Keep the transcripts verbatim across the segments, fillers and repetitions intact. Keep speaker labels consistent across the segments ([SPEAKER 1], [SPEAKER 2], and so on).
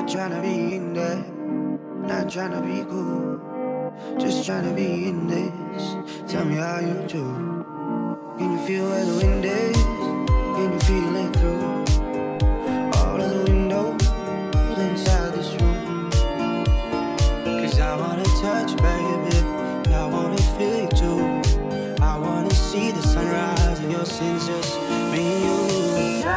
[SPEAKER 1] Not tryna be in there, not tryna be cool, just tryna be in this. Tell me how you do. Can you feel where the wind is? Can you feel it through all of the windows inside this room? Cause I wanna touch you, baby, and I wanna feel you too. I wanna see the sunrise and your sins, just me and you.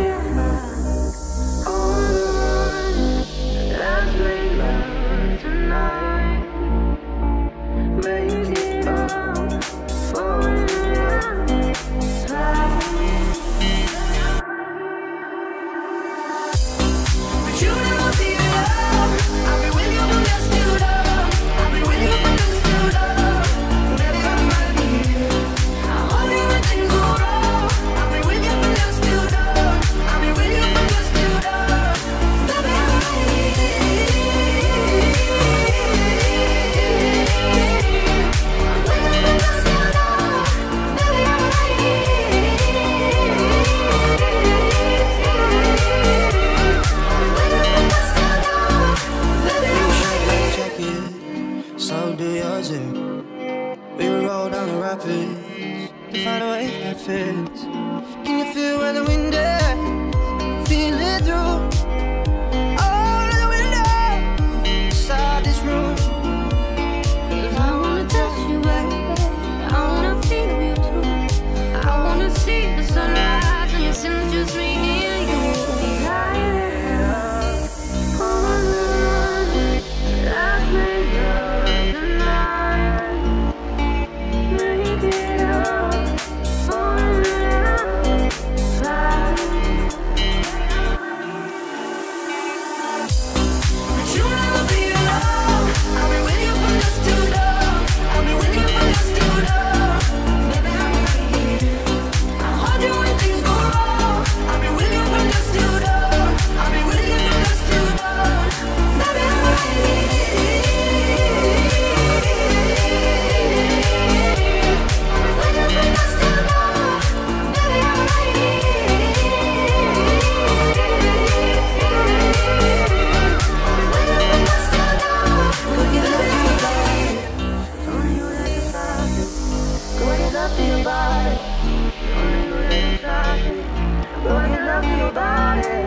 [SPEAKER 1] Let's make love tonight. Make it up for the but you never be alone. I'll be with you from dusk till dawn. I'll be with you from dusk till dawn. Baby, I might be here. I'll hold you when things go wrong. I'll be with you from dusk till dawn. I'll be with you from dusk till dawn. Baby, I might be here. I'm with you from dusk till dawn. Baby, I might be so do yours, and we will roll down the rapids to find a way that fits. Can you feel where the wind is? Feel it through all of the windows inside this room. Cause I wanna touch you, baby, I wanna feel you too. I wanna see the sunrise and your sins, just me and you. Light it up, hold on, let's make love.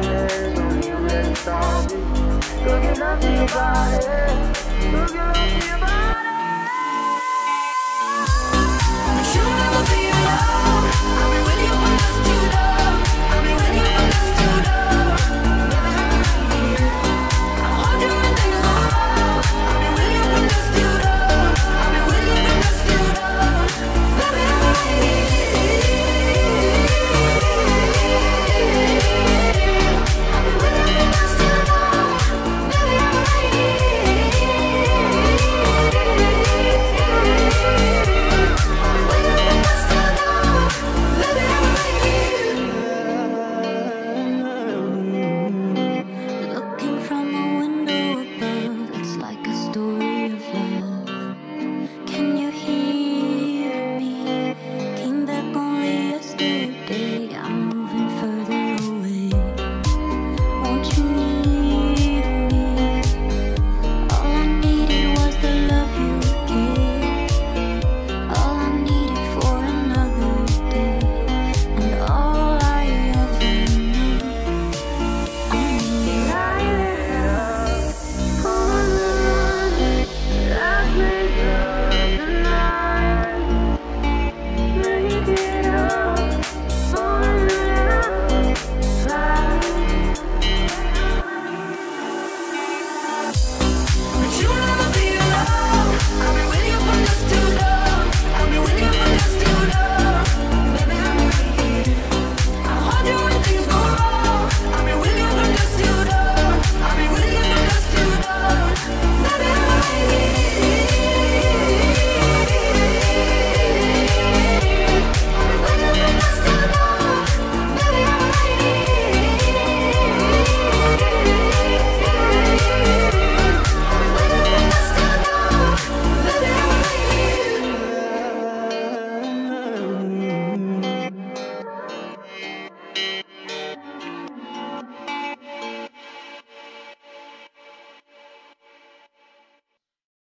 [SPEAKER 1] Look at your body, look at your body.